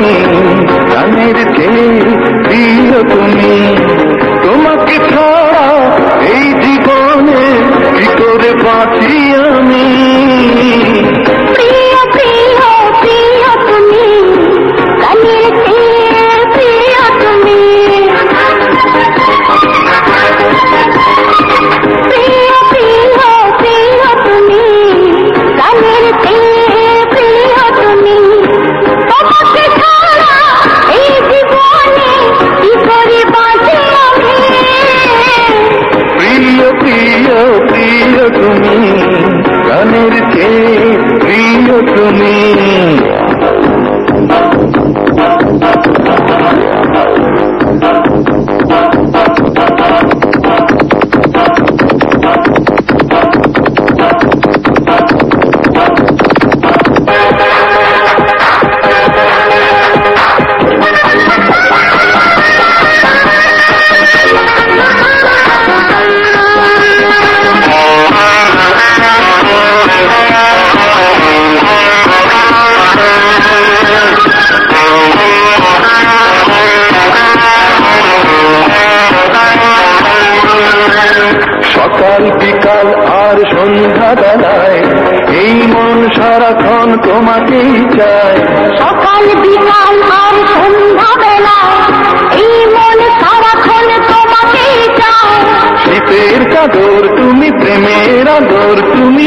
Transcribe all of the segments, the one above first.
প্রাণের চেয়ে প্রিয় তুমি। তোমাকে ছাড়া এই জীবনে কি করে বাঁচি আমি। প্রিয় প্রিয় প্রিয় তুমি, প্রাণের চেয়ে প্রিয় তুমি। প্রিয় প্রিয় প্রিয় তুমি, প্রাণের চেয়ে প্রিয় তুমি। তোমাকে ছাড়া এই জীবনে কি করে বাঁচি আমি। প্রিয় প্রিয় প্রিয় তুমি, প্রাণের চেয়ে প্রিয় তুমি। সকাল বিকাল আর সন্ধ্যা বেলায় এই মন সারাক্ষণ তোমাকেই চায়। সকাল বিকাল আর সন্ধ্যা বেলা এই মন সারাক্ষণ তোমাকেই চায়। শীতের চাদর তুমি, প্রেমের আদর তুমি।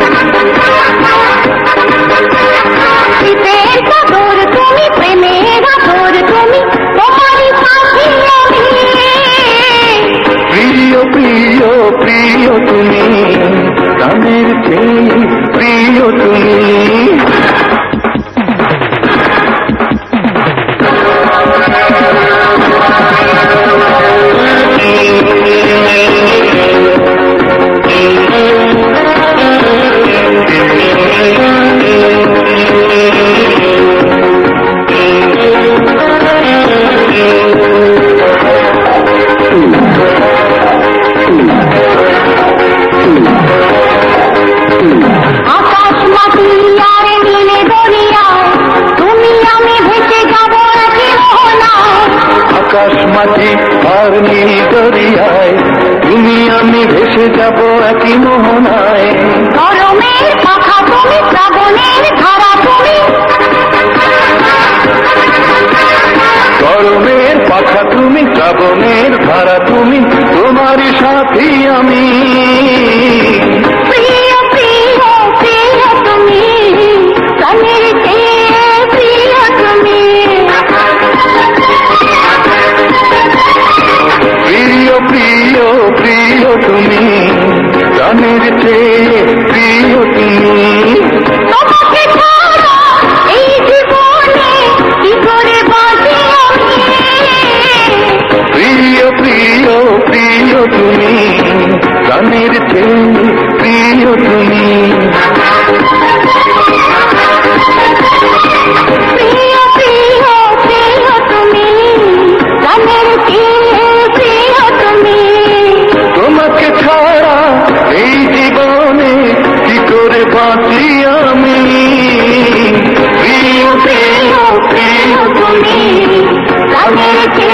শীতের চাদর তুমি, প্রেমের আদর তুমি। তোমারই সাথী আমি। প্রিয় প্রিয় প্রিয় তুমি, প্রাণের চেয়ে প্রিয় তুমি। আকাশ মাটি আর নীলে দরিয়ায় তুমি আমি ভেসে যাবো একই মোহনায়। আকাশ মাটি আর নীল দরিয়ায় তুমি আমি ভেসে যাব একই মোহনায়। গরমের পাখা তুমি, শ্রাবণের ধারা তুমি। গরমের পাখা তুমি, শ্রাবণের ধারা তুমি। তোমারই সাথী আমি। প্রিয় প্রিয় প্রিয় তুমি, প্রাণের চেয়ে প্রিয় তুমি। প্রিয় প্রিয় প্রিয় তুমি, প্রাণের চেয়ে প্রিয় তুমি। তোমাকে ছাড়া এই জীবনে কি করে বাঁচি আমি। প্রিয় প্রিয় প্রিয় তুমি, প্রাণের চেয়ে প্রিয় তুমি। প্রিয় প্রিয় প্রিয় তুমি, প্রাণের চেয়ে প্রিয় তুমি। তোমাকে ছাড়া এই জীবনে কি করে বাঁচি আমি। প্রিয় প্রিয় প্রিয় তুমি, প্রাণের চেয়ে